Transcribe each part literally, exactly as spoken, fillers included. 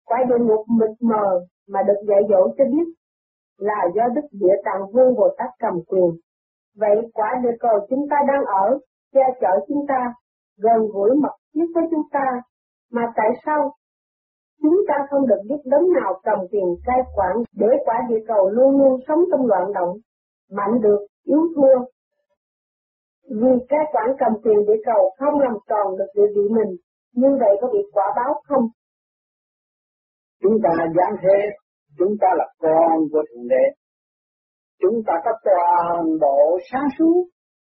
Quả địa ngục mịt mờ mà được dạy dỗ cho biết là do Đức Địa Tạng Vương Bồ Tát cầm quyền. Vậy quả địa cầu chúng ta đang ở, che chở chúng ta, gần gũi mật thiết với chúng ta, mà tại sao chúng ta không được biết đấng nào cầm quyền cai quản để quả địa cầu luôn luôn sống trong loạn động, mạnh được, yếu thua? Vì cai quản cầm quyền địa cầu không làm tròn được địa vị mình, như vậy có bị quả báo không? Chúng ta giáng thế, chúng ta là con của Thượng Đế. Chúng ta có toàn bộ sáng suốt,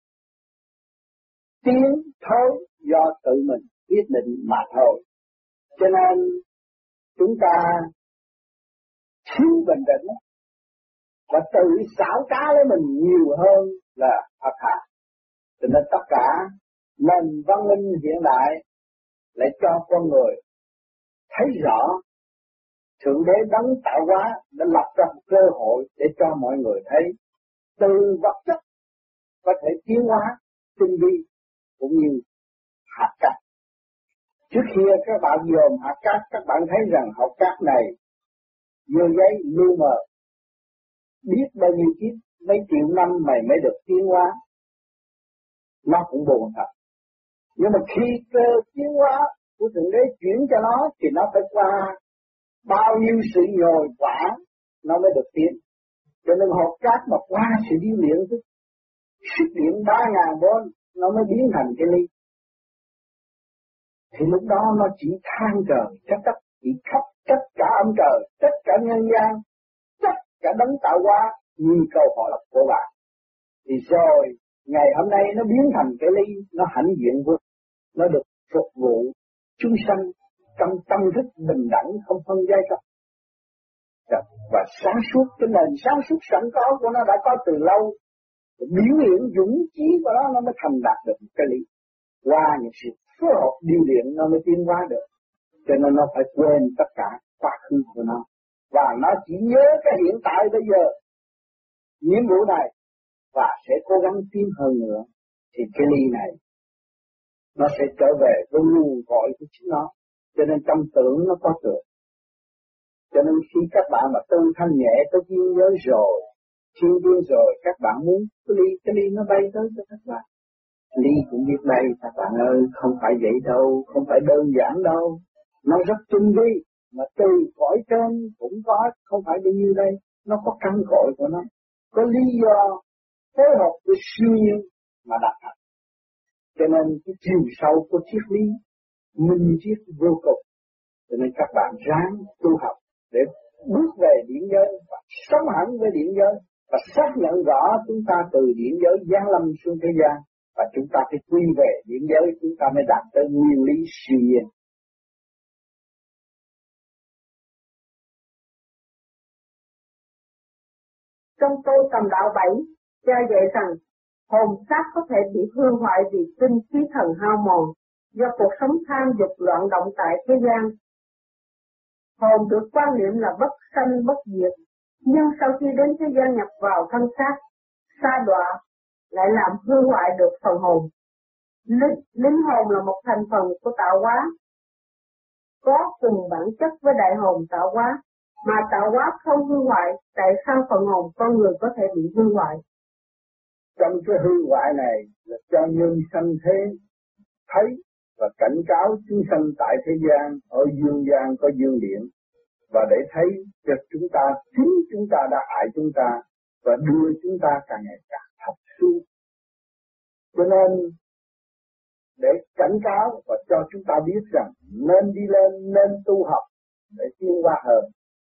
tiến thôi do tự mình quyết định mà thôi. Cho nên chúng ta thiếu bình tĩnh và tự xảo trá lấy mình nhiều hơn là thật thà. Cho nên tất cả nền văn minh hiện đại lại cho con người thấy rõ Thượng Đế đấng tạo hóa đã lập ra một cơ hội để cho mọi người thấy từ vật chất có thể tiến hóa tinh vi cũng như hạt cát. Trước kia các bạn dòm hạt cát, các bạn thấy rằng hạt cát này dơ giấy lưu mờ, biết bao nhiêu kiếp, mấy triệu năm mày mới được tiến hóa. Nó cũng buồn thật. Nhưng mà khi cơ tiến hóa của Thượng Đế chuyển cho nó thì nó phải qua bao nhiêu sự nhồi quả nó mới được tiến. Cho nên hột cát mà qua sự điêu luyện tức sức điện ba ngàn vôn nó mới biến thành cái ly. Thì lúc đó nó chỉ than trời trách đất, chỉ khóc trách cả ông trời, trách cả nhân gian, trách cả đấng tạo hóa, như câu hỏi là của bạn. Thì rồi ngày hôm nay nó biến thành cái ly, nó hãnh diện vượt, nó được phục vụ chúng sanh trong tâm thức bình đẳng không phân giai cấp. Và sáng suốt, cái nền sáng suốt sẵn có của nó đã có từ lâu, biểu hiện dũng chí của nó nó mới thành đạt được cái lý. Qua những sự phối hợp điều luyện nó mới tiến hóa được. Cho nên nó phải quên tất cả quá khứ của nó. Và nó chỉ nhớ cái hiện tại bây giờ, nhiệm vụ này, và sẽ cố gắng tiến hơn nữa. Thì cái ly này nó sẽ trở về với nguồn cội của chính nó. Cho nên trong tưởng nó có tưởng. Cho nên khi các bạn mà tương thanh nhẹ tới thiên giới rồi, thiên tiên rồi, các bạn muốn cái ly, cái ly nó bay tới cho các bạn. Ly cũng biết bay, các bạn ơi, không phải vậy đâu, không phải đơn giản đâu. Nó rất tinh vi, mà từ cõi trên cũng có, không phải bao nhiêu đây, nó có căn cội của nó. Có lý do phối hợp với siêu nhiên mà đạt thành. Cho nên cái chiều sâu của triết lý minh triết vô cùng. Cho nên các bạn ráng tu học để bước về điển giới và sống hẳn với điển giới và xác nhận rõ chúng ta từ điển giới giáng lâm xuống thế gian và chúng ta phải quy về điển giới, chúng ta mới đạt tới nguyên lý siêu nhiên. Trong tôi tầm đạo bảy, cho dạy rằng hồn xác có thể bị hư hoại vì tinh khí thần hao mòn do cuộc sống tham dục loạn động tại thế gian. Hồn được quan niệm là bất sanh bất diệt, nhưng sau khi đến thế gian nhập vào thân xác, sa đọa lại làm hư hoại được phần hồn. Linh, linh hồn là một thành phần của tạo hóa, có cùng bản chất với đại hồn tạo hóa, mà tạo hóa không hư hoại, tại sao phần hồn con người có thể bị hư hoại? Trong cái hư hoại này là cho nhân sanh thế thấy và cảnh cáo chúng sanh tại thế gian, ở dương gian có dương điện, và để thấy cho chúng ta, chính chúng ta đã hại chúng ta và đưa chúng ta càng ngày càng thấp xuống. Cho nên để cảnh cáo và cho chúng ta biết rằng nên đi lên, nên tu học để tiến hóa hơn.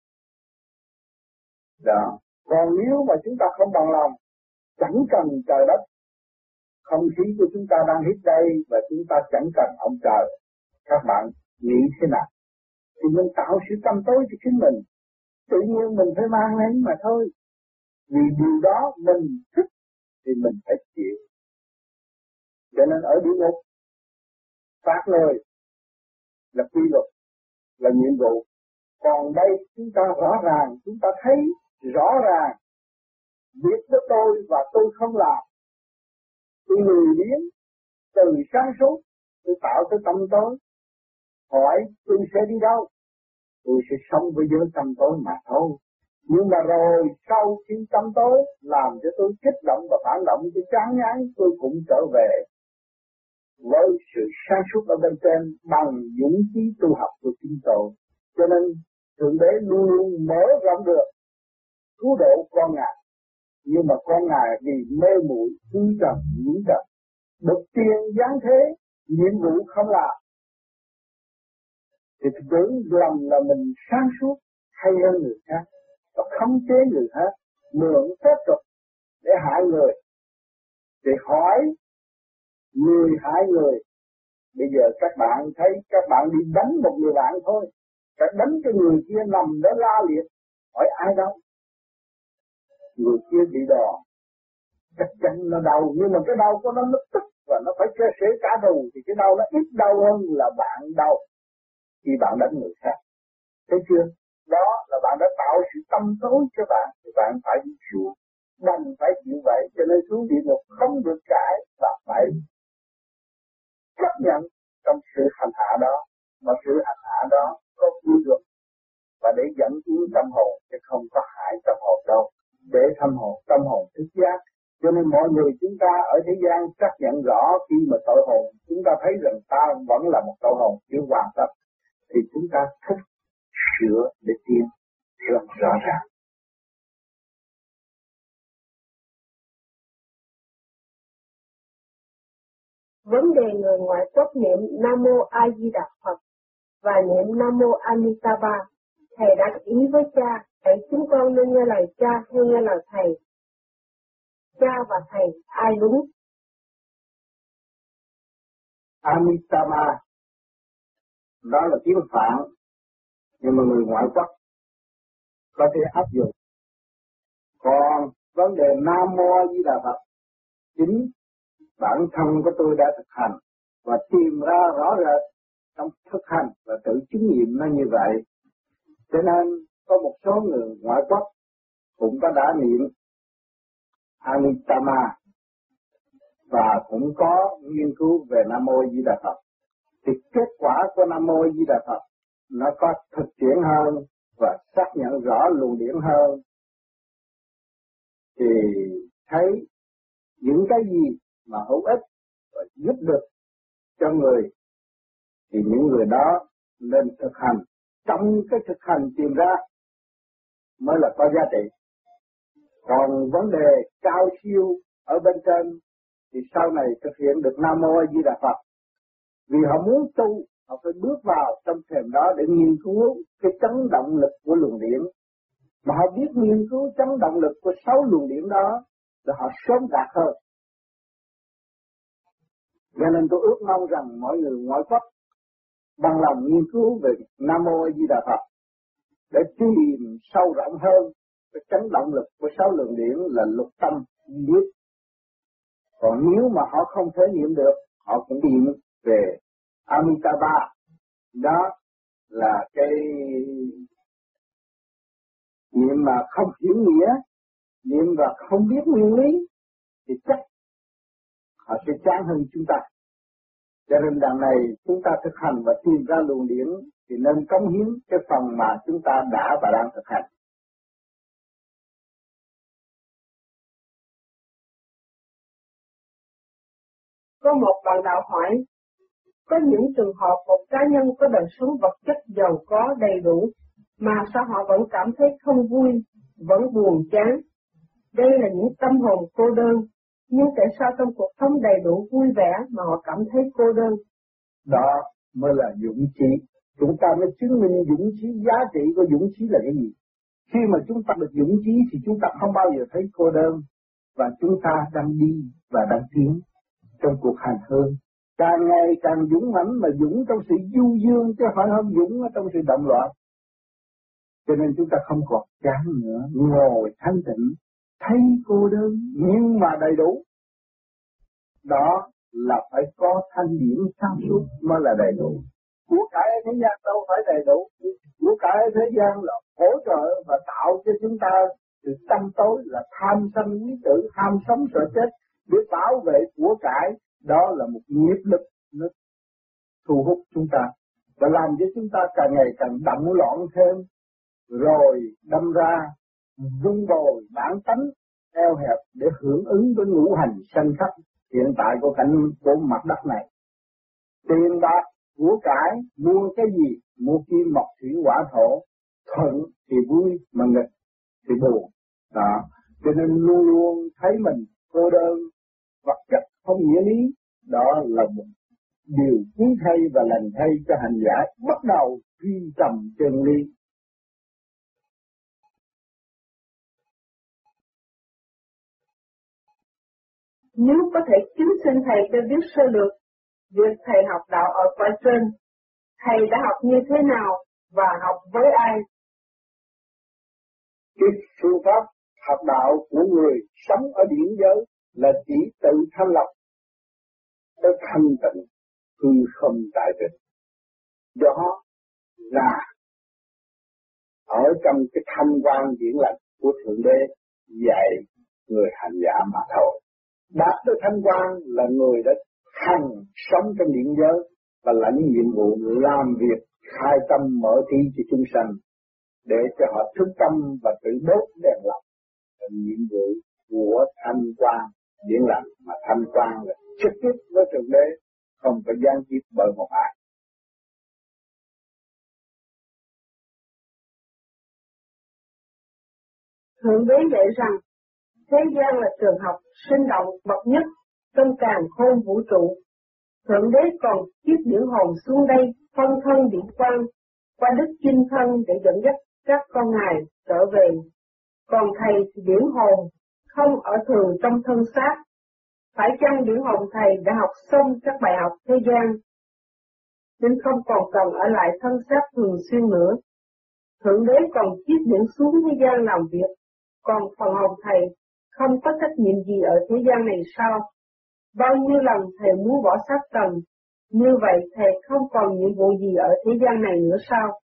Đó. Còn nếu mà chúng ta không bằng lòng, chẳng cần trời đất, không khí của chúng ta đang hít đây và chúng ta chẳng cần ông trời, các bạn nghĩ thế nào? Thì mình tạo sự tâm tối cho chính mình, tự nhiên mình phải mang lên mà thôi. Vì điều đó mình thích thì mình phải chịu. Cho nên ở địa ngục, phạt người là quy luật, là nhiệm vụ. Còn đây chúng ta rõ ràng, chúng ta thấy rõ ràng, việc của tôi và tôi không làm. Tôi lười biếng, từ sáng suốt, tôi tạo tới tâm tối. Hỏi tôi sẽ đi đâu? tôi sẽ sống với giới tâm tối mà thôi. Nhưng mà rồi sau khi tâm tối làm cho tôi kích động và phản động, tôi chán ngán, tôi cũng trở về với sự sáng suốt ở bên trên bằng dũng khí tu học của chính tôi. Cho nên Thượng Đế luôn luôn mở rộng được cứu độ con Ngài. Nhưng mà con Ngài vì mê muội tư trần nhiễm trần, được tiền giáng thế, nhiệm vụ không làm, thì tưởng lầm là mình sáng suốt hay hơn người khác và khống chế người khác, mượn phép thuật để hại người. Thì hỏi người hại người. Bây giờ các bạn thấy các bạn đi đánh một người bạn thôi, các đánh cho người kia nằm đó la liệt, hỏi ai đâu? Người kia bị đòn, chắc chắn nó đau, nhưng mà cái đau của nó nó tức và nó phải kê sể cả đầu, thì cái đau nó ít đau hơn là bạn đau khi bạn đánh người khác. Thấy chưa? Đó là bạn đã tạo sự tâm tối cho bạn, thì bạn phải đi xuống, đành phải chịu vậy. Cho nên xuống địa ngục không được cãi và phải chấp nhận trong sự hành hạ đó, mà sự hành hạ đó có quy luật và để dẫn tiến tâm hồn, chứ không có hại tâm hồn đâu, để tâm hồn tâm hồn thức giác. Cho nên mọi người chúng ta ở thế gian chấp nhận rõ khi mà tội hồn chúng ta thấy rằng ta vẫn là một tội hồn chưa hoàn tất, thì chúng ta thích sửa để tiến rất rõ ràng. Vấn đề người ngoại quốc niệm Nam Mô A Di Đà Phật và niệm Nam Mô Amitabha, thầy đã ý với cha, vậy chúng con nên nghe lời cha hay nghe lời thầy? Cha và thầy ai đúng? Amitabha đó là tiếng Phạn, nhưng mà người ngoại quốc có thể áp dụng. Còn vấn đề Nam Mô A Di Đà Phật, chính bản thân của tôi đã thực hành và tìm ra rõ rệt trong thực hành và tự chứng nghiệm nó như vậy. Cho nên có một số người ngoại quốc cũng có đã niệm Amitabha và cũng có nghiên cứu về Nam Mô A Di Đà Phật. Thì kết quả của Nam Mô A Di Đà Phật nó có thực tiễn hơn và xác nhận rõ luồng điển hơn. Thì thấy những cái gì mà hữu ích và giúp được cho người thì những người đó nên thực hành. Trong cái thực hành tìm ra mới là có giá trị. Còn vấn đề cao siêu ở bên trên thì sau này thực hiện được Nam Mô A Di Đà Phật. Vì họ muốn tu, họ phải bước vào trong thềm đó để nghiên cứu cái chấn động lực của luồng điển. Mà họ biết nghiên cứu chấn động lực của sáu luồng điển đó là họ sớm đạt hơn. Cho nên tôi ước mong rằng mọi người ngoại quốc bằng lòng nghiên cứu về Nam Mô A Di Đà Phật để tìm sâu rộng hơn cái chấn động lực của sáu luồng điển là lục tâm duy nhất. Còn nếu mà họ không thể niệm được, họ cũng niệm về Amitabha. Đó là cái niệm mà không hiểu nghĩa, niệm và không biết nguyên lý thì chắc họ sẽ chán hơn chúng ta. Cho nên đằng này chúng ta thực hành và tìm ra luồng điển thì nên cống hiến cái phần mà chúng ta đã và đang thực hành. Có một bạn đạo hỏi, có những trường hợp một cá nhân có đời sống vật chất giàu có đầy đủ, mà sao họ vẫn cảm thấy không vui, vẫn buồn chán? Đây là những tâm hồn cô đơn, nhưng tại sao trong cuộc sống đầy đủ vui vẻ mà họ cảm thấy cô đơn? Đó mới là dũng khí. Chúng ta mới chứng minh dũng khí, giá trị của dũng khí là cái gì. Khi mà chúng ta được dũng khí thì chúng ta không bao giờ thấy cô đơn, và chúng ta đang đi và đang tiến trong cuộc hành hương. Càng ngày càng dũng mãnh, mà dũng trong sự du dương chứ phải không dũng ở trong sự động loạn. Cho nên chúng ta không còn chán nữa, ngồi thanh tịnh, thấy cô đơn nhưng mà đầy đủ. Đó là phải có thanh điển sáng suốt mới là đầy đủ. Của cải thế gian đâu phải đầy đủ. Của cải thế gian là hỗ trợ và tạo cho chúng ta sự tâm tối, là tham sân quý tử, ham sống sợ chết để bảo vệ của cải. Đó là một nghiệp lực nó thu hút chúng ta. và làm cho chúng ta càng ngày càng động loạn thêm, rồi đâm ra dung bồi bản tánh eo hẹp để hưởng ứng với ngũ hành sanh khắc hiện tại của cảnh của mặt đất này. Tiền bạc của cải mua cái gì, mua kim mộc thủy hỏa thổ, thuận thì vui mà nghịch thì buồn. Đó, cho nên luôn luôn thấy mình cô đơn, vật chất không nghĩa lý, đó là một điều quý thay và lành thay cho hành giả bắt đầu truy tầm chân lý. Nếu có thể kính xin Thầy cho biết sơ lược việc Thầy học đạo ở cõi trên, Thầy đã học như thế nào và học với ai? Cái phương pháp học đạo của người sống ở điển giới là chỉ tự thanh lập tới thanh tịnh hư không tại định. Đó là ở trong cái thanh quan điển lành của Thượng Đế dạy người hành giả mà thôi. Đạt tới thanh quan là người đã hành sống trong điển giới và lãnh nhiệm vụ làm việc khai tâm mở trí cho chúng sanh để cho họ thức tâm và tự đốt đèn lọc. Là nhiệm vụ của thanh quan điển lành, mà thanh quan là trực tiếp với Thượng Đế, không phải gián tiếp bởi một ai. Thượng Đế dạy rằng thế gian là trường học sinh động bậc nhất trong càn khôn vũ trụ. Thượng Đế còn chiết điển hồn xuống đây phân thân điển quang qua đức chinh thân để dẫn dắt các con ngài trở về. Còn Thầy thì điển hồn không ở thường trong thân xác. Phải chăng điển hồn Thầy đã học xong các bài học thế gian, nên không còn cần ở lại thân xác thường xuyên nữa? Thượng Đế còn chiết điển xuống thế gian làm việc, còn phần hồn Thầy không có trách nhiệm gì ở thế gian này sao? Bao nhiêu lần Thầy muốn bỏ xác trần, như vậy Thầy không còn nhiệm vụ gì ở thế gian này nữa sao?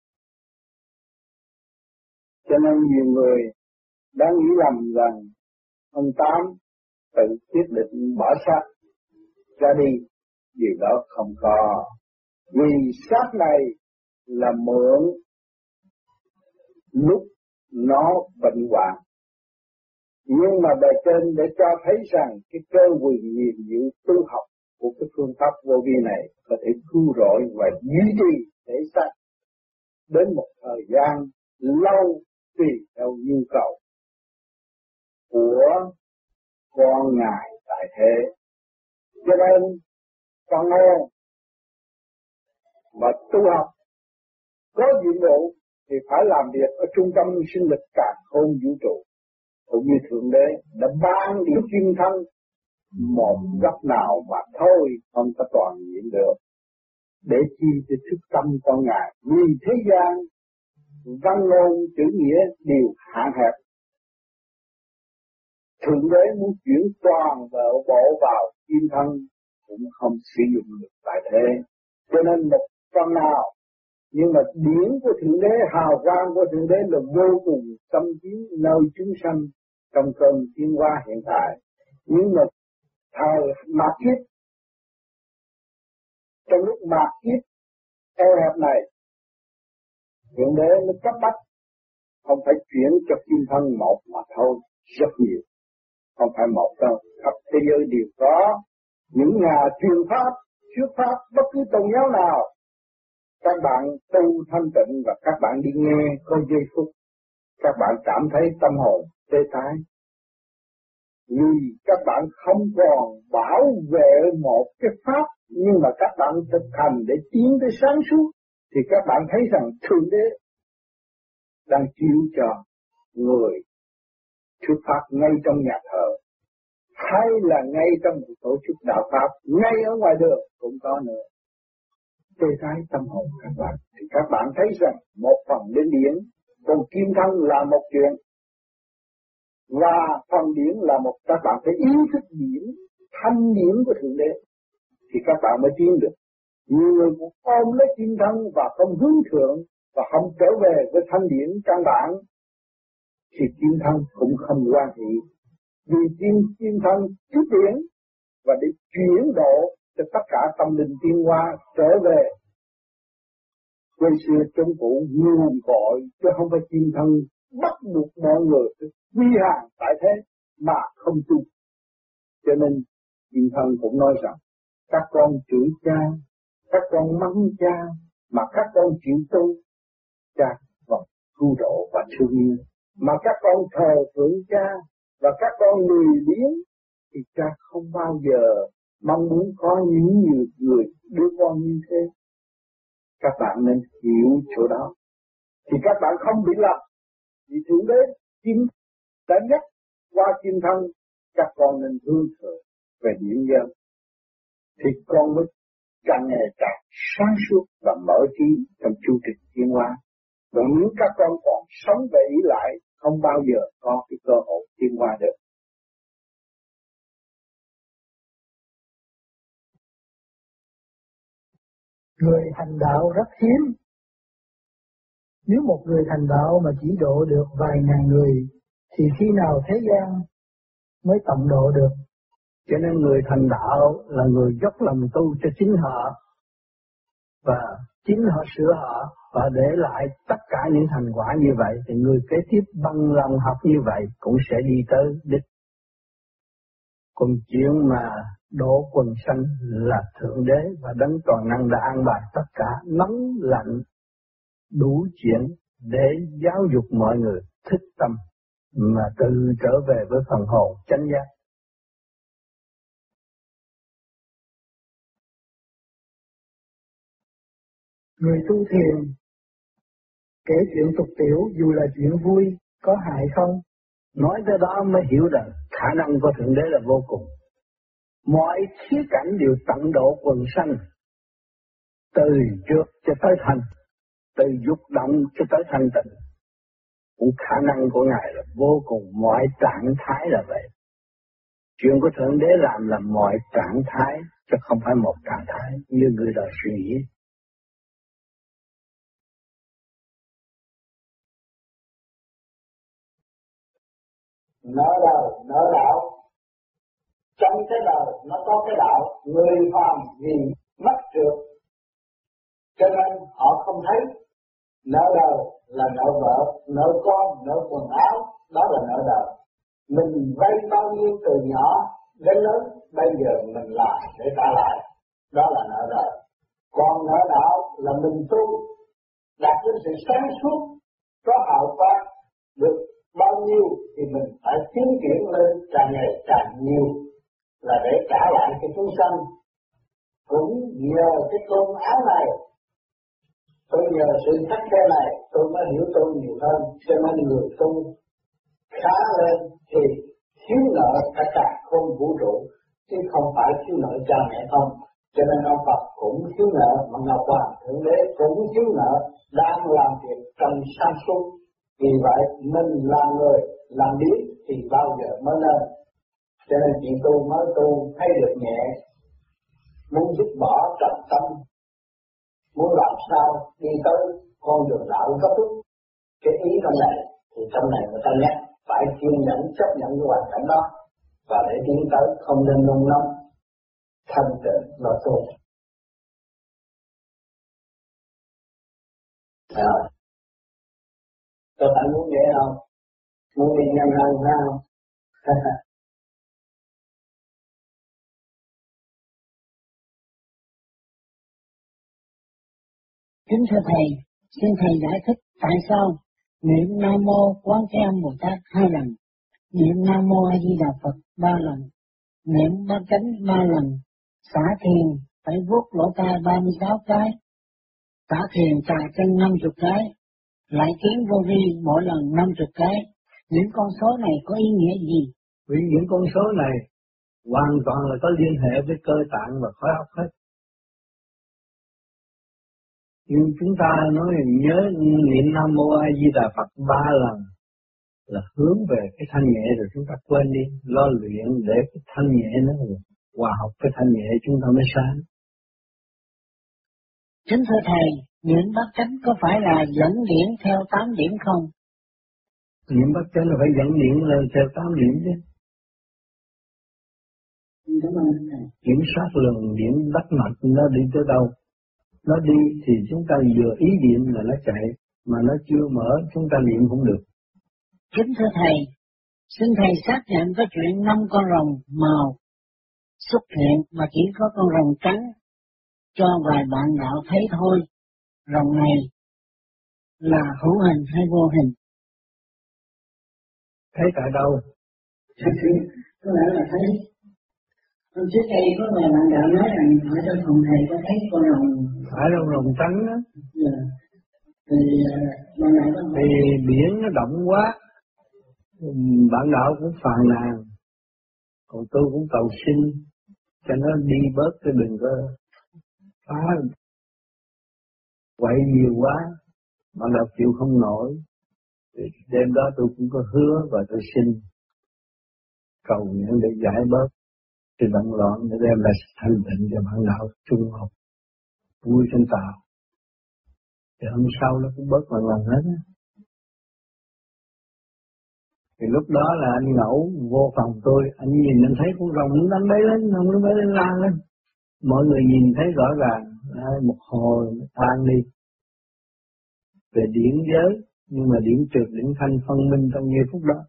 Cho nên nhiều người đã nghĩ lầm rằng ông Tám tự quyết định bỏ xác ra đi. Điều đó không có. Vì xác này là mượn lúc nó bệnh hoạn. Nhưng mà bề trên để cho thấy rằng cái cơ quyền nhiệm vụ tu học của cái phương pháp vô vi này có thể cứu rỗi và duy trì thể xác đến một thời gian lâu tùy theo nhu cầu của con ngài tại thế. Cho nên con nghe mà tu học có nhiệm vụ thì phải làm việc ở trung tâm sinh lực càn khôn vũ trụ, cũng như Thượng Đế đã ban điểm chuyên thân một góc nào mà thôi không có toàn diện được, để chi cho thức tâm con ngài. Vì thế gian văn ngôn chữ nghĩa đều hạn hẹp, Thượng Đế muốn chuyển toàn bộ bộ vào kim thân cũng không sử dụng được tại thế. Cho nên một phần nào, nhưng mà điển của Thượng Đế, hào quang của Thượng Đế là vô cùng tâm chiến nơi chúng sanh trong cơn tiến hóa hiện tại. Nhưng mà thời mạt kiếp, trong lúc mạt kiếp eo hẹp này, Thượng Đế nó cấp bách, không phải chuyển cho kim thân một mà thôi, rất nhiều. Không phải một đâu, khắp thế giới đều có những nhà truyền pháp, thuyết pháp bất cứ tôn giáo nào. Các bạn tu thanh tịnh và các bạn đi nghe có giây phút, các bạn cảm thấy tâm hồn tê tái. Vì các bạn không còn bảo vệ một cái pháp, nhưng mà các bạn thực hành để tiến tới sáng suốt, thì các bạn thấy rằng Thượng Đế đang chiếu cho người thuyết pháp ngay trong nhà thờ, hay là ngay trong một tổ chức đạo pháp, ngay ở ngoài đường cũng có nữa. Tê tái tâm hồn các bạn, thì các bạn thấy rằng một phần đến điển, còn kim thân là một chuyện, và phần điển là một, các bạn phải ý thức điển, thanh điển của Thượng Đế, thì các bạn mới tiến được. Nhiều người cũng ôm lấy kim thân và không hướng thượng, và không trở về với thanh điển căn bản, thì kim thân cũng không quan hệ. Vì kim, kim thân trước điển, và để chuyển độ cho tất cả tâm linh tiến hóa trở về quê xưa chống cụ nguồn cội chứ không phải chim thân bắt buộc mọi người quy hàng tại thế mà không tu. Cho nên chim thân cũng nói rằng các con chửi cha, các con mắng cha mà các con chịu tu, cha vẫn cứu độ và thương yêu. Mà các con thờ phượng cha và các con lười biếng thì cha không bao giờ mong muốn có những nhiều người đứa con như thế. Các bạn nên hiểu chỗ đó thì các bạn không bị lầm. Vì Thượng Đế chính đã nhắc qua chim thân các con nên hướng thượng về điển dân thì con mới càng ngày càng sáng suốt và mở trí trong chu trình tiến hóa. Còn nếu các con còn sống về ý lại không bao giờ có cái cơ hội tiến hóa được. Người thành đạo rất hiếm. Nếu một người thành đạo mà chỉ độ được vài ngàn người thì khi nào thế gian mới tận độ được? Cho nên người thành đạo là người dốc lòng tu cho chính họ và chính họ sửa họ và để lại tất cả những thành quả như vậy thì người kế tiếp bằng lòng học như vậy cũng sẽ đi tới đích. Còn chuyện mà độ quần sanh là Thượng Đế và Đấng Toàn Năng đã an bài tất cả nóng lạnh đủ chuyện để giáo dục mọi người thích tâm mà tự trở về với phần hồn chánh giác. Người tu thiền kể chuyện tục tiểu dù là chuyện vui có hại không? Nói tới đó mới hiểu rằng khả năng của Thượng Đế là vô cùng. Mọi khía cảnh đều tận độ quần sanh, từ trước cho tới thành, từ dục động cho tới thanh tịnh. Cũng khả năng của Ngài là vô cùng, mọi trạng thái là vậy. Chuyện của Thượng Đế làm là mọi trạng thái, chứ không phải một trạng thái như người đời suy nghĩ. Nợ đời, nợ đạo. Trong cái đời nó có cái đạo, người phàm vì mất trượt. Cho nên họ không thấy nợ đời là nợ vợ, nợ con, nợ quần áo, đó là nợ đời. Mình vay bao nhiêu từ nhỏ đến lớn, bây giờ mình làm để trả lại, đó là nợ đời. Còn nợ đạo là mình tu, đạt đến sự sáng suốt, có hào quang, được bao nhiêu thì mình phải tiến triển lên càng ngày càng nhiều là để trả lại cái chúng sanh. Cũng nhờ cái cơm áo này, tôi nhờ sự khắc khe này tôi mới hiểu tôi nhiều hơn. Cho nên người tu khá lên thì thiếu nợ cả cả không vũ trụ chứ không phải thiếu nợ cha mẹ không. Cho nên ông Phật cũng thiếu nợ, mà Ngọc Hoàng Thượng Đế cũng thiếu nợ, đang làm việc trong sáng suốt. Vì vậy mình làm người làm biết thì bao giờ mới lên. Cho nên chị tu mới tu thấy được nhẹ, muốn dứt bỏ trầm tâm, muốn làm sao đi tới con đường đạo gấp rút. Cái ý trong này thì trong này người ta nhắc phải kiên nhẫn chấp nhận cái hoàn cảnh đó và để tiến tới, không nên nung nóng, thanh tịnh là tu. À, các bạn muốn vậy không? Muốn đi nhanh hơn phải không? Kính thưa Thầy, xin Thầy giải thích tại sao niệm Nam Mô Quán Thế Âm Bồ Tát hai lần, niệm Nam Mô A Di Đà Phật ba lần, niệm Ba Chánh ba lần, xả thiền phải vuốt lỗ tai ba mươi sáu cái, xả thiền trà chân năm mươi cái, lại kiến vô vi mỗi lần năm mươi cái. Những con số này có ý nghĩa gì? Vì những con số này hoàn toàn là có liên hệ với cơ tạng và khối óc hết. Nhưng chúng ta nói nhớ niệm Nam Mô A Di Đà Phật ba lần là hướng về cái thanh nhẹ, rồi chúng ta quên đi, lo luyện để cái thanh nhẹ nó hòa hợp với thanh nhẹ chúng ta mới sáng. Kính thưa Thầy, niệm Bát Chánh có phải là dẫn điển theo tám điểm không? Niệm Bát Chánh là phải dẫn điển lên theo tám điểm chứ. Cảm ơn Thầy. Kiểm soát luồng điển đắc mạch nó đi tới đâu Nó đi thì chúng ta vừa ý niệm là nó chạy, mà nó chưa mở chúng ta niệm không được. Kính thưa Thầy, xin Thầy xác nhận có chuyện năm con rồng màu xuất hiện mà chỉ có con rồng trắng, cho vài bạn đạo thấy thôi. Rồng này là hữu hình hay vô hình? Thấy tại đâu? Có lẽ là thấy. Hôm trước đây có vài bạn đạo nói rằng ở trong phòng Thầy có thấy con rồng. Phải rồng rồng trắng á. Dạ. Thì bạn đạo có hỏi. Thì biển nó động quá, bạn đạo cũng phàn nàn, còn tôi cũng cầu xin cho nó đi bớt, cái đừng có phá quậy nhiều quá, bạn đạo chịu không nổi. Thì đêm đó tôi cũng có hứa và tôi xin cầu nguyện để giải bớt sự động loạn, để đem lại sự thanh tịnh cho bạn đạo trung học vui trên tạo. Thì hôm sau nó cũng bớt lần lần hết á. Thì lúc đó là anh Ngẫu vô phòng tôi, anh nhìn anh thấy con rồng nó đang bay lên, rồng nó bay lên lan lên. Mọi người nhìn thấy rõ ràng, một hồi nó tan đi. Về điển giới, nhưng mà điển trượt, điển thanh phân minh trong giây phút đó.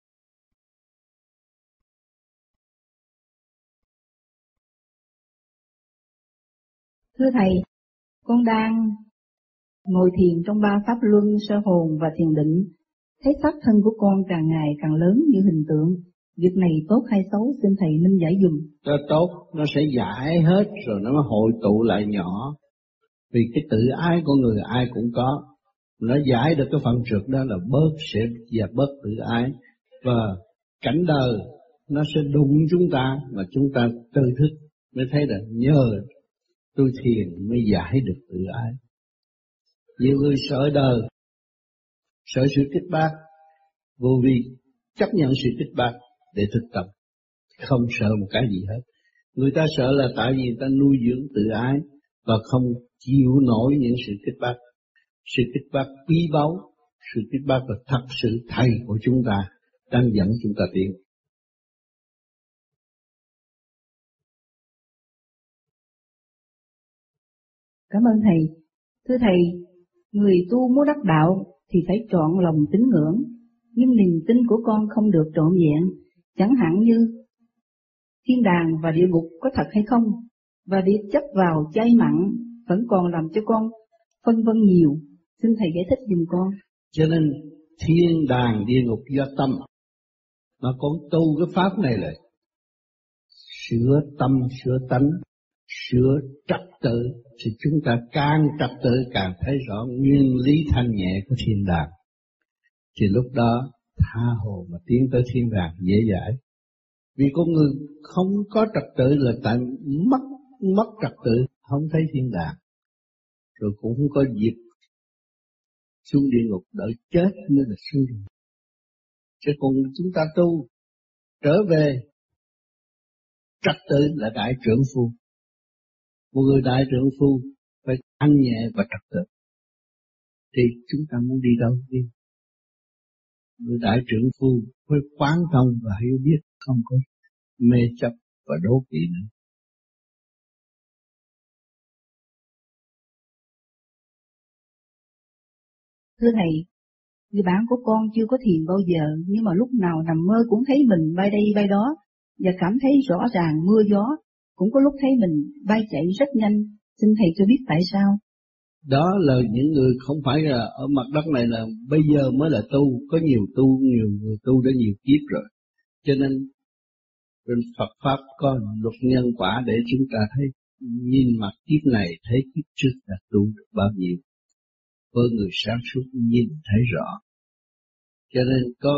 Thưa Thầy, con đang ngồi thiền trong ba pháp luân, sơ hồn và thiền định, thấy pháp thân của con càng ngày càng lớn như hình tượng. Việc này tốt hay xấu, xin Thầy minh giải dùm. Nó tốt, nó sẽ giải hết rồi nó mới hội tụ lại nhỏ. Vì cái tự ái của người ai cũng có. Nó giải được cái phần trượt đó là bớt sẽ và bớt tự ái. Và cảnh đời nó sẽ đụng chúng ta, mà chúng ta tự thức mới thấy là nhờ tôi thiền mới giải được tự ái. Nhiều người sợ đời, sợ sự kích bác, vô vi chấp nhận sự kích bác để thực tập, không sợ một cái gì hết. Người ta sợ là tại vì người ta nuôi dưỡng tự ái và không chịu nổi những sự kích bác. Sự kích bác quý báu, sự kích bác là thật sự thầy của chúng ta, đang dẫn chúng ta tiến. Cảm ơn Thầy. Thưa Thầy, người tu muốn đắc đạo thì phải chọn lòng tín ngưỡng, nhưng niềm tin của con không được trọn vẹn, chẳng hạn như thiên đàng và địa ngục có thật hay không, và việc chấp vào chay mặn vẫn còn làm cho con phân vân nhiều. Xin Thầy giải thích giùm con. Cho nên thiên đàng địa ngục do tâm, mà con tu cái pháp này là sửa tâm, sửa tánh, sửa trật tự, thì chúng ta càng trật tự càng thấy rõ nguyên lý thanh nhẹ của thiên đàng. Thì lúc đó tha hồ mà tiến tới thiên đàng dễ dãi. Vì con người không có trật tự là tại mất mất trật tự, không thấy thiên đàng, rồi cũng không có dịp xuống địa ngục, đợi chết mới là xuống địa ngục. Chứ còn chúng ta tu trở về trật tự là đại trưởng phu. Một người đại trưởng phu phải thanh nhẹ và trật tự. Thì chúng ta muốn đi đâu đi. Người đại trưởng phu phải quán thông và hiểu biết, không có mê chấp và đố kỵ nữa. Thưa Thầy, người bạn của con chưa có thiền bao giờ, nhưng mà lúc nào nằm mơ cũng thấy mình bay đây bay đó, và cảm thấy rõ ràng mưa gió, cũng có lúc thấy mình bay chạy rất nhanh. Xin Thầy cho biết tại sao? Đó là những người không phải là ở mặt đất này là bây giờ mới là tu, có nhiều tu, nhiều người tu đã nhiều kiếp rồi. Cho nên trên Phật Pháp có luật nhân quả để chúng ta thấy, nhìn mặt kiếp này thấy kiếp trước đã tu được bao nhiêu. Với người sáng suốt nhìn thấy rõ. Cho nên có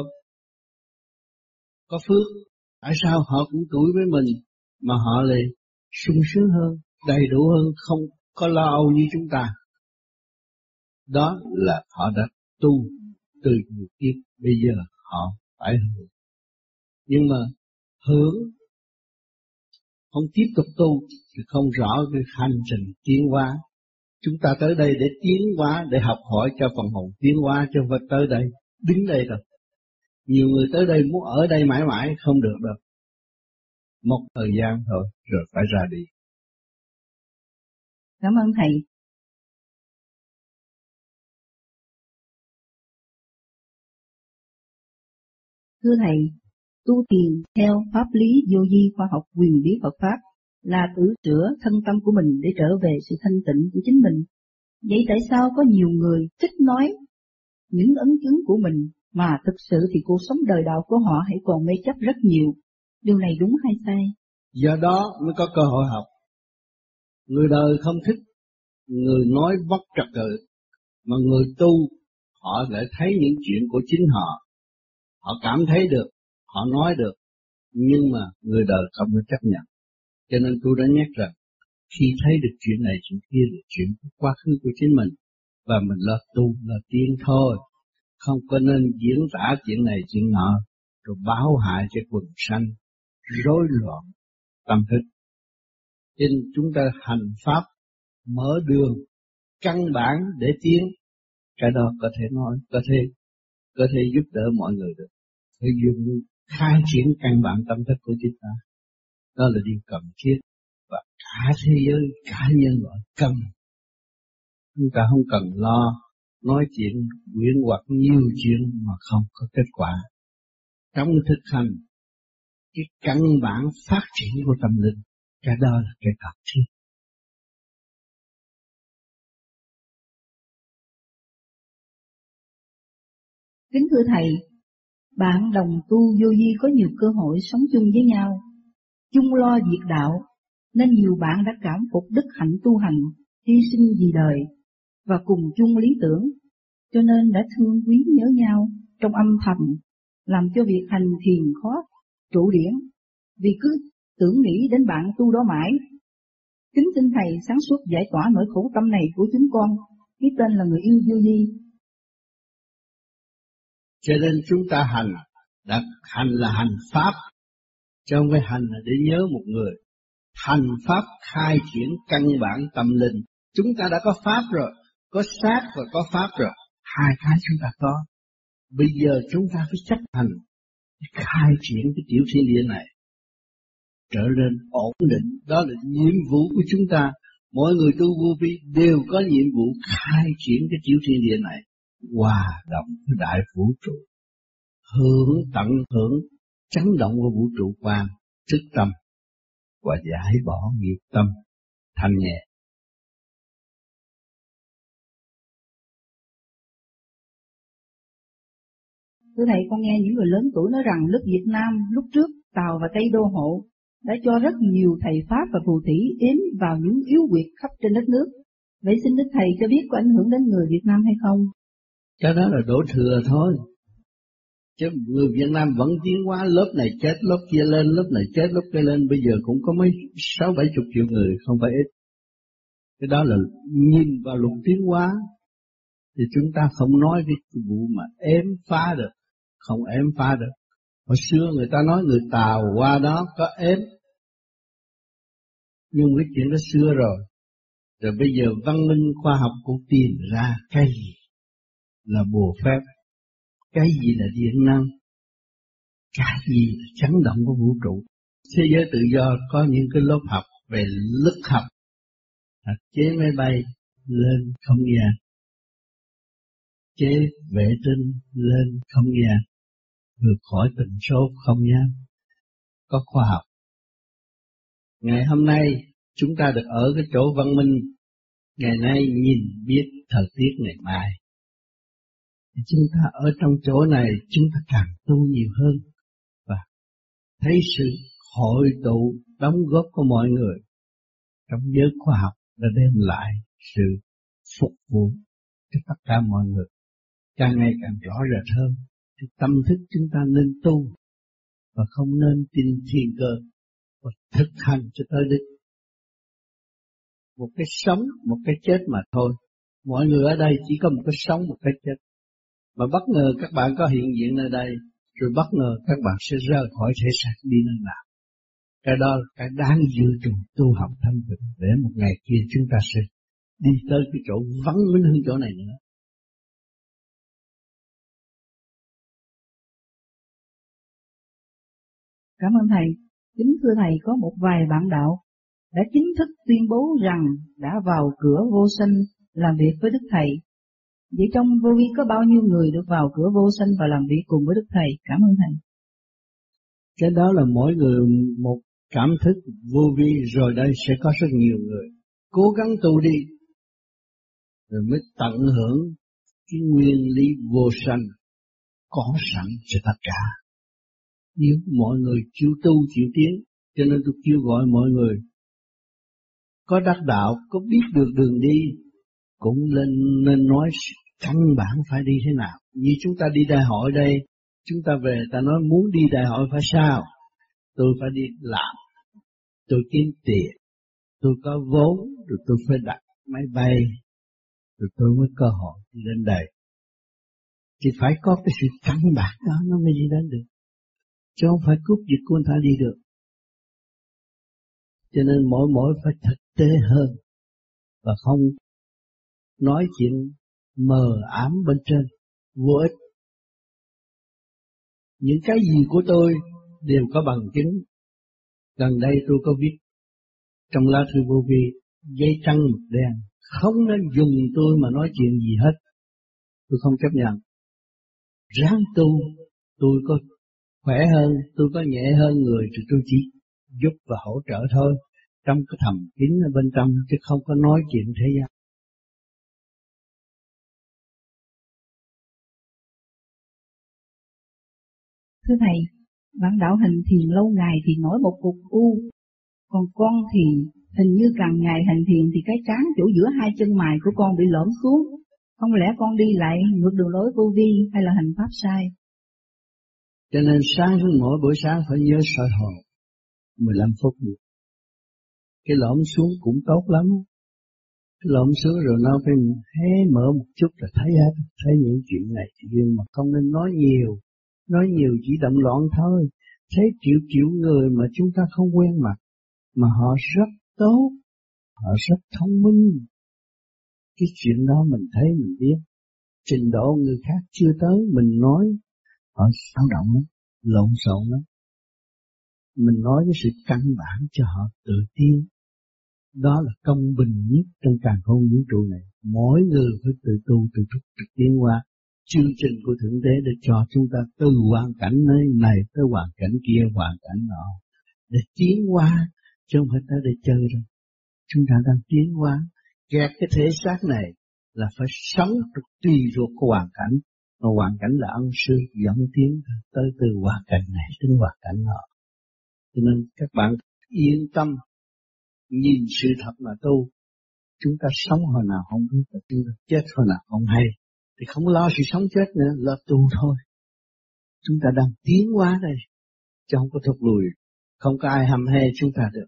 có phước, tại sao họ cũng tuổi với mình mà họ lại sung sướng hơn, đầy đủ hơn, không có lo âu như chúng ta. Đó là họ đã tu từ nhiều kiếp, bây giờ họ phải hưởng. Nhưng mà hưởng không tiếp tục tu thì không rõ cái hành trình tiến hóa. Chúng ta tới đây để tiến hóa, để học hỏi cho phần hồn tiến hóa, chứ không phải tới đây đứng đây đâu. Nhiều người tới đây muốn ở đây mãi mãi không được đâu. Một thời gian thôi rồi phải ra đi. Cảm ơn Thầy. Thưa Thầy, tu tiền theo pháp lý vô vi khoa học quyền bí Phật Pháp là tự sửa thân tâm của mình để trở về sự thanh tịnh của chính mình. Vậy tại sao có nhiều người thích nói những ấn chứng của mình mà thực sự thì cuộc sống đời đạo của họ hãy còn mê chấp rất nhiều? Điều này đúng hay sai? Do đó mới có cơ hội học. Người đời không thích người nói bất trật tự, mà người tu họ lại thấy những chuyện của chính họ, họ cảm thấy được, họ nói được, nhưng mà người đời không có chấp nhận. Cho nên tôi đã nhắc rằng khi thấy được chuyện này chuyện kia là chuyện của quá khứ của chính mình, và mình là tu là tiên thôi, không có nên diễn tả chuyện này chuyện nọ rồi báo hại cho quần sanh, rối loạn tâm thức. Cho nên chúng ta hành pháp mở đường căn bản để tiến, cái đó có thể nói, có thể có thể giúp đỡ mọi người được. Phải dùng khai triển căn bản tâm thức của chúng ta, đó là điều cần thiết, và cả thế giới, cả nhân loại cần. Chúng ta không cần lo nói chuyện quyển hoặc nhiều chuyện mà không có kết quả. Trong thực hành, cái căn bản phát triển của tâm linh, cái đó là cái cần thiết. Kính thưa Thầy, bạn đồng tu vô vi có nhiều cơ hội sống chung với nhau, chung lo việc đạo, nên nhiều bạn đã cảm phục đức hạnh tu hành, hy sinh vì đời và cùng chung lý tưởng, cho nên đã thương quý nhớ nhau trong âm thầm, làm cho việc hành thiền khó trụ điển, vì cứ tưởng nghĩ đến bạn tu đó mãi. Kính xin Thầy sáng suốt giải tỏa nỗi khổ tâm này của chúng con, ký tên là người yêu vô vi. Cho nên chúng ta hành, đã hành là hành pháp, chứ không phải hành là để nhớ một người. Hành pháp khai triển căn bản tâm linh. Chúng ta đã có pháp rồi, có xác và có pháp rồi, hai cái chúng ta có. Bây giờ chúng ta phải chấp hành, khai triển cái tiểu thiên địa này trở nên ổn định. Đó là nhiệm vụ của chúng ta. Mỗi người tu vô vi đều có nhiệm vụ khai triển cái tiểu thiên địa này, hòa động với đại vũ trụ, hưởng tận hưởng chấn động của vũ trụ quan, thức tâm và giải bỏ nghiệp tâm thanh nhẹ. Thưa Thầy, con nghe những người lớn tuổi nói rằng nước Việt Nam lúc trước Tàu và Tây Đô hộ đã cho rất nhiều thầy Pháp và phù thủy yếm vào những yếu quyệt khắp trên đất nước. Vậy xin Đức Thầy cho biết có ảnh hưởng đến người Việt Nam hay không? Cái đó là đổ thừa thôi. Chứ người Việt Nam vẫn tiến hóa, lớp này chết, lớp kia lên, lớp này chết, lớp kia lên. Bây giờ cũng có mấy sáu bảy chục triệu người, không phải ít. Cái đó là nhìn vào luật tiến hóa. Thì chúng ta không nói cái vụ mà ém phá được, không ém phá được. Hồi xưa người ta nói người Tàu qua đó có ém, nhưng cái chuyện đó xưa rồi. Rồi bây giờ văn minh khoa học cũng tìm ra cái gì là bùa phép, cái gì là điện năng, cái gì là chấn động của vũ trụ. Thế giới tự do có những cái lớp học về lực học, chế máy bay lên không gian, chế vệ tinh lên không gian, vượt khỏi tần số không gian, có khoa học. Ngày hôm nay chúng ta được ở cái chỗ văn minh, ngày nay nhìn biết thời tiết ngày mai. Thì chúng ta ở trong chỗ này chúng ta càng tu nhiều hơn và thấy sự hội tụ đóng góp của mọi người trong giới khoa học đã đem lại sự phục vụ cho tất cả mọi người càng ngày càng rõ rệt hơn. Thì tâm thức chúng ta nên tu và không nên tin thiên cơ và thực hành cho tới đích. Một cái sống, một cái chết mà thôi. Mọi người ở đây chỉ có một cái sống, một cái chết. Mà bất ngờ các bạn có hiện diện nơi đây, rồi bất ngờ các bạn sẽ rời khỏi thể xác đi nơi nào. Cái đó là cái đáng dự trù tu học thanh tịnh, để một ngày kia chúng ta sẽ đi tới cái chỗ vắng minh hơn chỗ này nữa. Cảm ơn Thầy. Kính thưa Thầy, có một vài bạn đạo đã chính thức tuyên bố rằng đã vào cửa vô sanh làm việc với Đức Thầy. Vậy trong vô vi có bao nhiêu người được vào cửa vô sanh và làm việc cùng với Đức Thầy? Cảm ơn Thầy. Cái đó là mỗi người một cảm thức vô vi, rồi đây sẽ có rất nhiều người cố gắng tu đi, rồi mới tận hưởng cái nguyên lý vô sanh có sẵn cho tất cả. Nếu mọi người chịu tu chịu tiến, cho nên tôi kêu gọi mọi người có đắc đạo, có biết được đường đi, cũng nên nên nói căn bản phải đi thế nào. Như chúng ta đi đại hội đây, chúng ta về ta nói muốn đi đại hội phải sao? Tôi phải đi làm, tôi kiếm tiền, tôi có vốn, rồi tôi phải đặt máy bay, rồi tôi mới cơ hội đi lên đây. Thì phải có cái sự căn bản đó nó mới đi đến được, chứ không phải cướp giật của người ta đi được. Cho nên mỗi mỗi phải thực tế hơn, và không nói chuyện mờ ám bên trên, vô ích. Những cái gì của tôi đều có bằng chứng. Gần đây tôi có viết trong lá thư vô vi, giấy trắng mực đen, không nên dùng tôi mà nói chuyện gì hết. Tôi không chấp nhận. Ráng tu, tôi có khỏe hơn, tôi có nhẹ hơn người, thì tôi chỉ giúp và hỗ trợ thôi, trong cái thầm kín ở bên trong, chứ không có nói chuyện thế gian. Thưa Thầy, bạn đạo hành thiền lâu ngày thì nổi một cục u, còn con thì hình như càng ngày hành thiền thì cái trán chỗ giữa hai chân mày của con bị lõm xuống. Không lẽ con đi lại ngược đường lối vô vi hay là hành pháp sai? Cho nên sáng mỗi buổi sáng phải nhớ soi hồn mười lăm phút được. Cái lõm xuống cũng tốt lắm. Cái lõm xuống rồi nó phải hé mở một chút là thấy hết, thấy những chuyện này chuyện mà không nên nói nhiều. Nói nhiều chỉ động loạn thôi. Thấy triệu triệu người mà chúng ta không quen mặt, mà họ rất tốt, họ rất thông minh. Cái chuyện đó mình thấy mình biết. Trình độ người khác chưa tới, mình nói họ xáo động lắm, lộn xộn lắm. Mình nói cái sự căn bản cho họ tự tin. Đó là công bình nhất trong càn khôn vũ trụ này. Mỗi người phải tự tu, tự thúc, tự tiến qua chương trình của Thượng Đế để cho chúng ta từ hoàn cảnh này tới hoàn cảnh kia, hoàn cảnh nọ, để tiến qua, chứ không phải tới để chơi đâu. Chúng ta đang tiến qua, kẹt cái thể xác này là phải sống tùy thuộc của hoàn cảnh, mà hoàn cảnh là ân sư dẫn tiến tới từ hoàn cảnh này đến hoàn cảnh nọ. Cho nên các bạn yên tâm, nhìn sự thật mà tu. Chúng ta sống hồi nào không biết, và chúng ta chết hồi nào không hay. Thì không lo sự sống chết nữa, lo tu thôi. Chúng ta đang tiến hóa đây, chứ không có thụt lùi, không có ai hăm hê chúng ta được.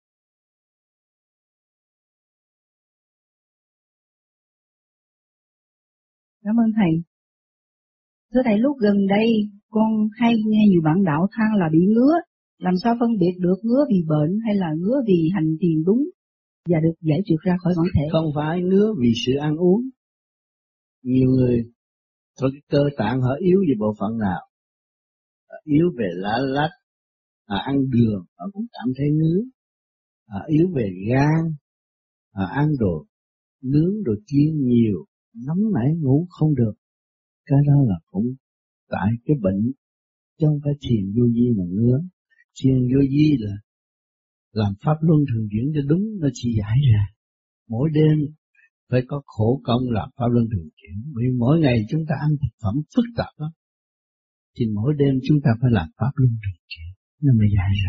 Cảm ơn Thầy. Thưa Thầy, lúc gần đây con hay nghe nhiều bạn đạo than là bị ngứa. Làm sao phân biệt được ngứa vì bệnh hay là ngứa vì hành thiền đúng và được giải trượt ra khỏi bản thể? Không phải ngứa vì sự ăn uống. Nhiều người thôi cái cơ tạng họ yếu về bộ phận nào, họ yếu về lá lách, họ ăn đường họ cũng cảm thấy ngứa, họ yếu về gan, họ ăn đồ nướng đồ chiên nhiều, nóng nảy ngủ không được. Cái đó là cũng tại cái bệnh, chứ không phải thiền vô vi mà ngứa. Thiền vô vi là làm pháp luân thường chuyển cho đúng, nó chỉ giải ra. Mỗi đêm phải có khổ công làm pháp luân thường chuyển, vì mỗi ngày chúng ta ăn thực phẩm phức tạp lắm, thì mỗi đêm chúng ta phải làm pháp luân thường chuyển, nó mới giải ra.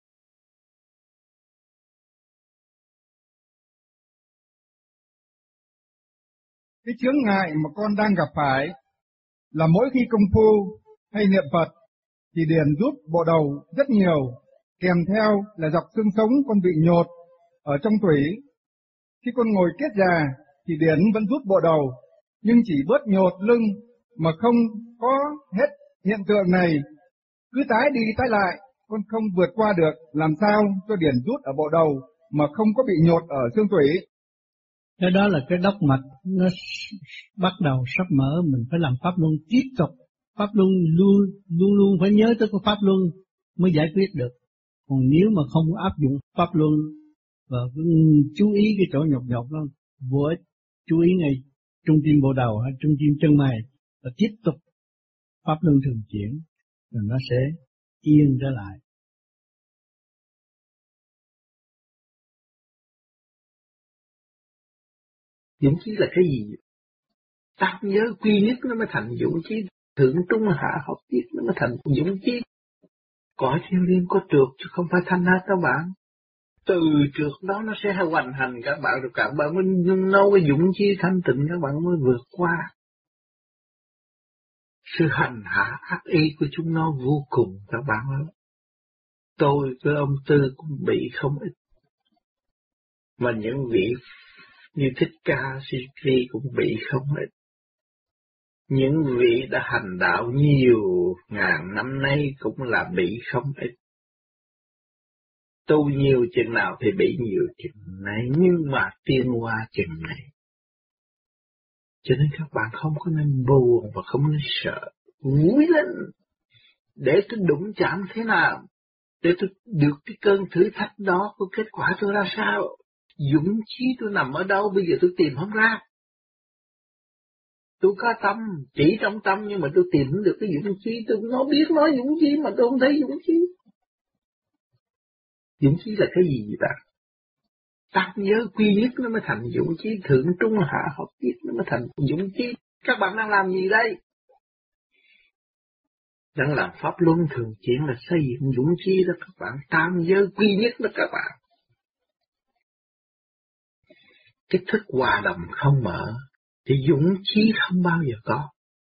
Cái chướng ngại mà con đang gặp phải là mỗi khi công phu hay niệm Phật thì điền rút bộ đầu rất nhiều, kèm theo là dọc xương sống con bị nhột ở trong tủy. Khi con ngồi kiết già thì điền vẫn rút bộ đầu, nhưng chỉ bớt nhột lưng mà không có hết hiện tượng này. Cứ tái đi tái lại, con không vượt qua được. Làm sao cho điền rút ở bộ đầu mà không có bị nhột ở xương tủy? Cái đó là cái đốc mạch, nó bắt đầu sắp mở, mình phải làm pháp luân tiếp tục. Pháp luân luôn luôn luôn phải nhớ tới cái pháp luân mới giải quyết được. Còn nếu mà không áp dụng pháp luân và chú ý cái chỗ nhột nhột đó, vô ích. Chú ý ngay trung tim bộ đầu hay trung tim chân mày và tiếp tục pháp luân thường chuyển, rồi nó sẽ yên trở lại. Dũng chí là cái gì? Tam giới quy nhất nó mới thành dũng chí, thượng trung hạ hợp tiết nó mới thành dũng chí. Cõi thiên liêng có trượt chứ không phải thanh hết các bạn. Từ trượt đó nó sẽ hoành hành các bạn, rồi các bạn mới nấu cái dũng chí thanh tịnh, các bạn mới vượt qua. Sự hành hạ ác ý của chúng nó vô cùng các bạn ơi. Tôi với ông Tư cũng bị không ít. Mà những vị như Thích Ca Si Tri cũng bị không ít. Những vị đã hành đạo nhiều ngàn năm nay cũng là bị không ít. Tu nhiều chừng nào thì bị nhiều chừng này, nhưng mà tiên hoa chừng này. Cho nên các bạn không có nên buồn và không nên sợ. Vui lên, để tôi đụng chạm thế nào, để tôi được cái cơn thử thách đó, có kết quả tôi ra sao. Dũng chí tôi nằm ở đâu, bây giờ tôi tìm không ra. Tôi có tâm, chỉ trong tâm, nhưng mà tôi tìm không được cái dũng chí. Tôi nó biết nói dũng chí mà tôi không thấy dũng chí. Dũng chí là cái gì vậy ta? Tam giới quy nhất nó mới thành dũng chí, thượng trung hạ hợp tiết nó mới thành dũng chí. Các bạn đang làm gì đây? Đang làm pháp luân thường chuyển là xây dựng dũng chí đó các bạn. Tam giới quy nhất đó các bạn. Cái thức hòa đồng không mở thì dũng chí không bao giờ có.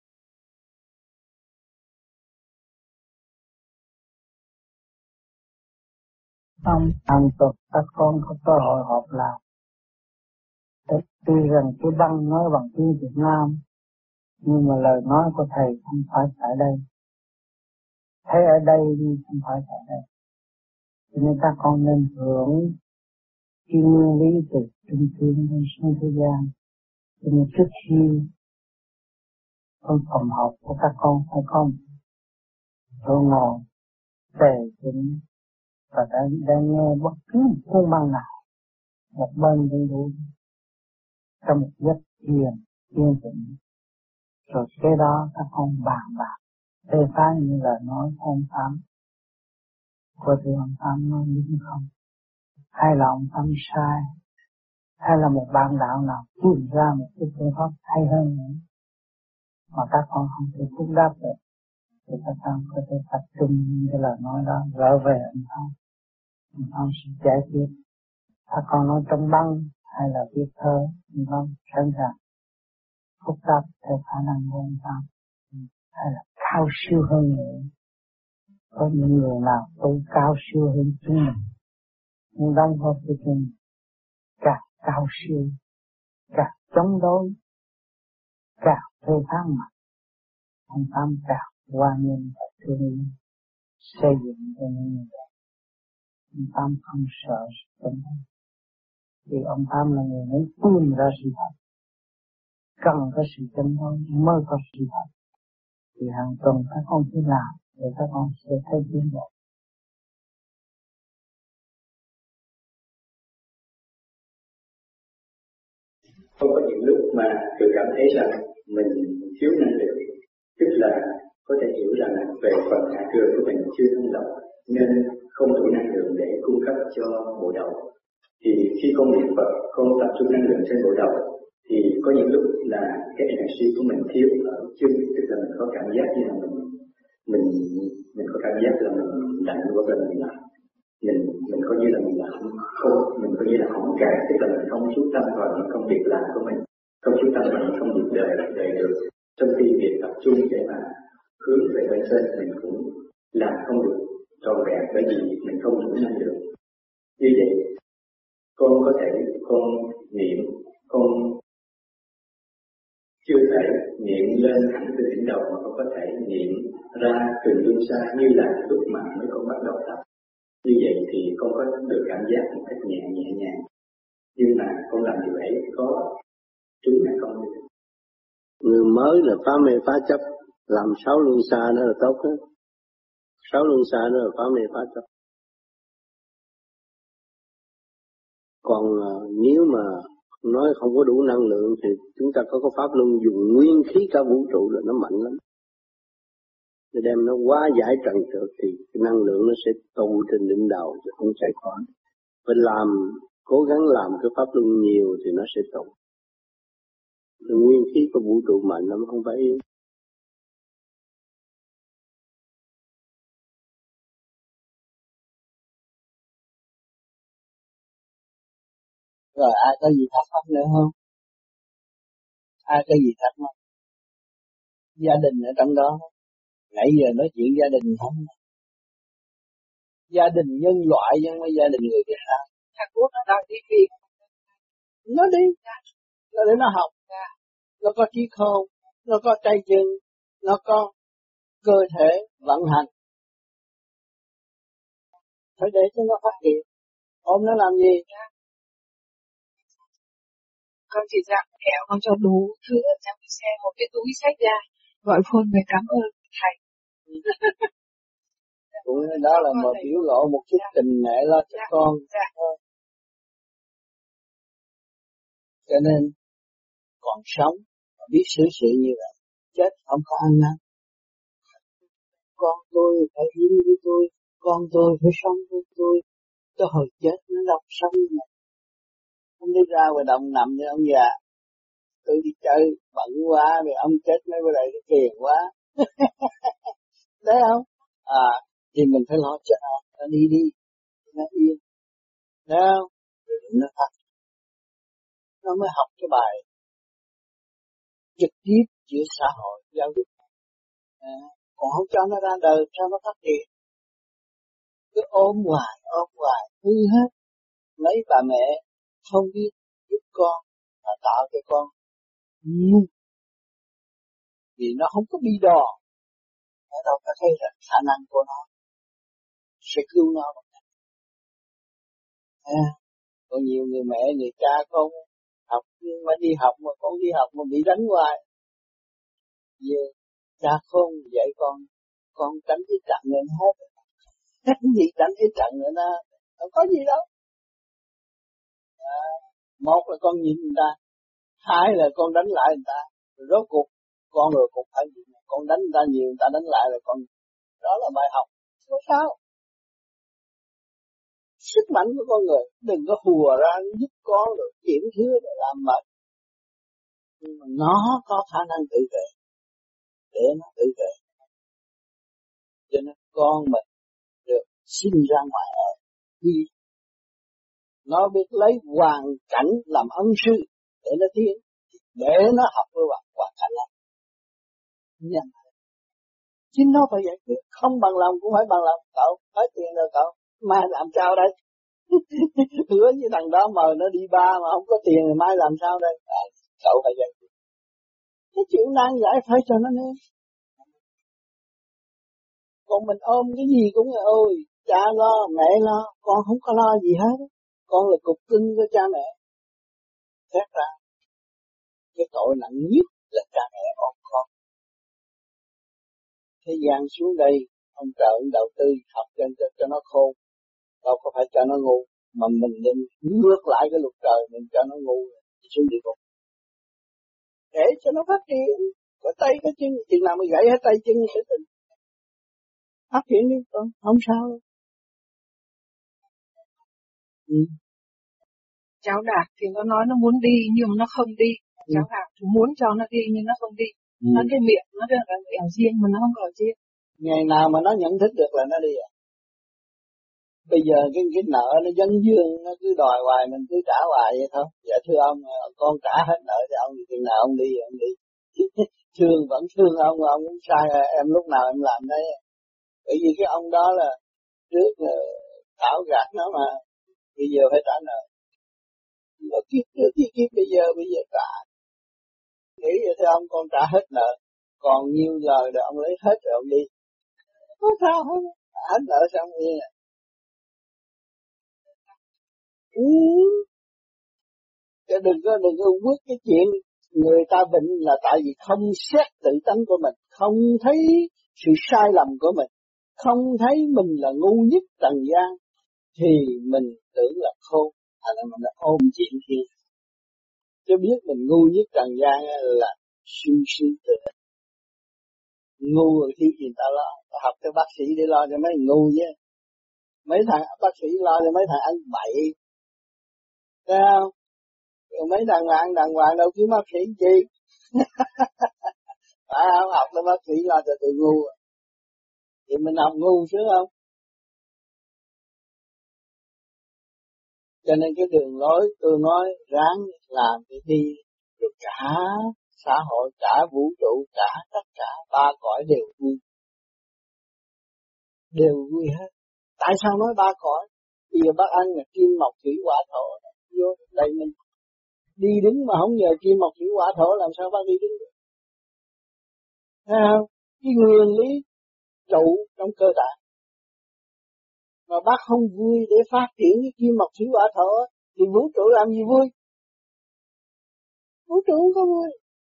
Trong hàng tuần các con có cơ hội họp lại. Tuy rằng cái băng nói bằng tiếng Việt Nam, nhưng mà lời nói của thầy không phải tại đây. Thấy ở đây nhưng không phải tại đây. Cho nên các con nên hưởng cái nguyên lý từ trung thiên đến xuống thế gian. Cho nên trước khi con phòng học của các con phải có chỗ ngồi tề chỉnh và đang, đang nghe bất cứ một cuốn băng nào, một bên đầy đủ trong một giấc thiền yên tĩnh. Rồi cái đó các con bàn bạc phê phán như là nói ông Tám, có thể ông Tám nói đúng không, hay là ông Tám sai, hay là một bạn đạo nào tìm ra một cái phương pháp hay hơn nữa mà các con không thể phúc đáp được, thì các con có thể tập trung cái lời nói đó gỡ về ông Tám. Ông Tám sẽ giải quyết. Các con nói trong băng hay là viết thơ, ông Tám sẵn sàng phúc đáp theo khả năng của ông Tám, hay là cao siêu hơn nữa. Có những người nào tu cao siêu hơn chúng mình, nhưng đóng góp cho chúng mình càng cao siêu, càng chống đối, càng phê phán mặt. Ông Tám càng quan nhân và thương yêu, xây dựng cho những người vậy. Ông Tám không sợ sự chống đối, vì ông Tám là người muốn tìm ra sự thật. Cần có sự chống đối mới có sự thật. Thì hàng tuần các con chỉ làm để các con sẽ thấy tiến bộ. Không có những lúc mà tôi cảm thấy rằng mình thiếu năng lượng, tức là có thể hiểu rằng về phần hạ cường của mình chưa thông động nên không đủ năng lượng để cung cấp cho bộ đầu. Thì khi con niệm Phật, con tập trung năng lượng trên bộ đầu, thì có những lúc là cái energy của mình thiếu ở chân, tức là mình có cảm giác như là mình mình mình có cảm giác là mình lạnh hoặc là mình lạnh, mình mình coi như là mình là không không mình coi như là không cạn, tức là mình không chú tâm vào những công việc làm của mình, không chú tâm vào những công việc đời đời được. Trong khi việc tập trung để mà hướng về bên trên mình cũng làm không được trọn vẹn, bởi vì mình không đủ năng lượng. Như vậy con có thể con niệm, con chưa thể niệm lên hẳn từ đỉnh đầu, mà con có thể niệm ra từ phương xa như là lúc mà mới con bắt đầu tập. Như vậy thì con có được cảm giác một cách nhẹ nhẹ nhàng. Nhưng mà con làm điều ấy có trúng hay không? Người mới là phá mê phá chấp, làm sáu luân xa nó là tốt hết. Sáu luân xa nó là phá mê phá chấp. Còn uh, nếu mà nói không có đủ năng lượng thì chúng ta có cái pháp luân dùng nguyên khí cả vũ trụ là nó mạnh lắm. để đem nó hóa giải trần trượt thì cái năng lượng nó sẽ tụ trên đỉnh đầu chứ không chạy khỏi. Phải làm, cố gắng làm cái pháp luân nhiều thì nó sẽ tụ. Nguyên khí của vũ trụ mạnh lắm, không phải yếu. Rồi ai có gì thắc mắc nữa không? Ai có gì thắc mắc? Gia đình ở trong đó, nãy giờ nói chuyện gia đình không? Gia đình nhân loại chứ không phải gia đình người Việt Nam. Thằng Quốc nó đang đi Việt. Nó đi, nó để nó học, nó có trí khôn, nó có tay chân, nó có cơ thể vận hành. Phải để cho nó phát triển. Ôm nó làm gì? Con chỉ dặn kẹo con cho đủ thứ ở trong cái xe, một cái túi sách ra, gọi phone về cảm ơn thầy. Cũng đó là một biểu lộ một chút dạ. tình mẹ lo cho dạ. con. Dạ. Cho nên còn sống biết xử sự như vậy, chết không có ăn năn. Con tôi phải yên với tôi, con tôi phải sống với tôi, cho hồi chết nó đâu sống mà. Không đi ra ngoài đồng nằm như ông già, tôi đi chơi bận quá, vì ông chết mấy bữa đây nó phiền quá. Đấy không? À, thì mình phải lo cho nó, nó đi đi, nó yên. Đấy không? Nó thật. Nó mới học cái bài trực tiếp giữa xã hội, giáo dục. À, còn không cho nó ra đời, cho nó phát triển. Cứ ôm hoài, ôm hoài, hư hết. Mấy bà mẹ không biết giúp con, mà tạo cho con ngu. Vì nó không có bi đò. Nó đâu có thấy là khả năng của nó sẽ cứu nó. À, có nhiều người mẹ, người cha con học nhưng mà đi học mà con đi học mà bị đánh hoài. Giờ cha không dạy con, con tránh cái trận nên hết. Tránh gì tránh cái trận nữa nó không có gì đâu. À, một là con nhìn người ta, hai là con đánh lại người ta. Rồi rốt cuộc con rồi cũng phải gì, con đánh người ta nhiều, người ta đánh lại là con, đó là bài học. Không sao. Sức mạnh của con người, đừng có hùa ra giúp con rồi kiểm thứ để làm mệt. Nhưng mà nó có khả năng tự vệ, để nó tự vệ. Cho nên con mình được sinh ra ngoài ở, vì nó biết lấy hoàn cảnh làm ân sư để nó tiến, để nó học với hoàn cảnh này. Nhận. Chính nó phải giải quyết, không bằng lòng cũng phải bằng lòng. Cậu, hết tiền rồi cậu, mai làm sao đây? Hứa với thằng đó mời nó đi ba mà không có tiền thì mai làm sao đây? À, cậu phải giải quyết. Cái chuyện nan giải phải cho nó nghe. Còn mình ôm cái gì cũng là ôi, cha lo, mẹ lo, con không có lo gì hết. Con là cục cưng của cha mẹ. Xét ra, cái tội nặng nhất là cha mẹ ôm con. Thế gian xuống đây, ông trời ông đầu tư học cho, cho, cho nó khôn. Đâu có phải cho nó ngu, mà mình nên ngược lại cái luật trời, mình cho nó ngu, xuống địa ngục. Để cho nó phát triển, có tay có chân, chừng nào mới gãy hết tay chân sẽ tỉnh. Phát triển đi con, không sao đâu. Ừ. Cháu Đạt thì nó nói nó muốn đi nhưng mà nó không đi. Ừ. Cháu Đạt thì muốn cho nó đi nhưng nó không đi. Ừ. Nó cái miệng nó được là ở riêng mà nó không ở riêng. Ngày nào mà nó nhận thức được là nó đi à. Bây giờ cái cái nợ nó dấn dương, nó cứ đòi hoài, mình cứ trả hoài vậy thôi. Dạ thưa ông, con trả hết nợ thì ông chừng nào ông đi, ông đi. Thương vẫn thương ông, ông cũng sai em lúc nào em làm đấy. Bởi vì cái ông đó là trước là thảo gạt nó mà, bây giờ phải trả nợ. Mà kiếp trước kiếp kiếp bây giờ bây giờ trả. Nghĩ vậy thưa ông, con trả hết nợ, còn nhiêu lời rồi ông lấy hết rồi ông đi. Không sao hết, hết nợ xong đi nè. Ừ. Chứ đừng có đừng có quyết cái chuyện người ta bệnh là tại vì không xét tự tánh của mình, không thấy sự sai lầm của mình, không thấy mình là ngu nhất trần gian thì mình tưởng là khôn, hay là mình đã ôm chuyện kia. Chứ biết mình ngu nhất trần gian là suy suy tự. Ngu rồi thiếu gì ta lo, ta học cho bác sĩ để lo cho mấy ngu chứ. Mấy thằng bác sĩ lo cho mấy thằng ăn bậy, thấy không? Rồi mấy thằng ăn đàng hoàng đâu kiếm bác sĩ chi. Phải không? Học cho bác sĩ lo cho tụi ngu. Thì mình học ngu sướng không? Cho nên cái đường lối tôi nói ráng làm cái đi, rồi cả xã hội, cả vũ trụ, cả tất cả ba cõi đều vui. Đều vui hết. Tại sao nói ba cõi? Bây giờ bác ăn là kim mộc thủy hỏa thổ, vô đây mình đi đứng mà không nhờ kim mộc thủy hỏa thổ làm sao bác đi đứng được? Thấy không? Cái nguyên lý trụ trong cơ thể. Mà bác không vui để phát triển cái kim mộc thủy hỏa thổ thì vũ trụ làm gì vui? Vũ trụ không có vui.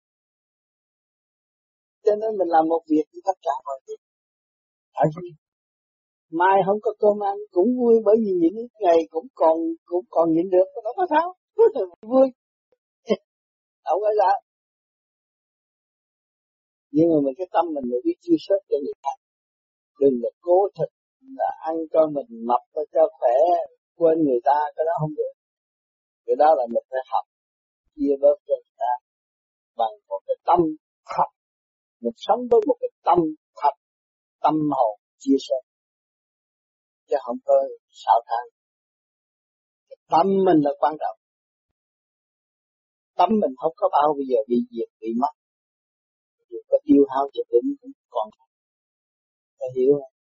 Cho nên mình làm một việc với tất cả mọi việc. Tại vì mai không có cơm ăn cũng vui, bởi vì những ngày cũng còn cũng còn nhịn được, nó có sao? Vui. Không có sao. Nhưng mà mình cái tâm mình phải biết chia sẻ cho người khác. Đừng là cố thực là ăn cho mình mập cho khỏe, quên người ta, cái đó không được. Cái đó là mình phải học chia bớt cho người ta bằng một cái tâm thật. Mình sống với một cái tâm thật, tâm hồn chia sẻ, chứ không có xạo than. Cái tâm mình là quan trọng. Tâm mình không có bao bây giờ bị diệt, bị mất. Dù có tiêu hao cho đến cũng còn. Ta hiểu không?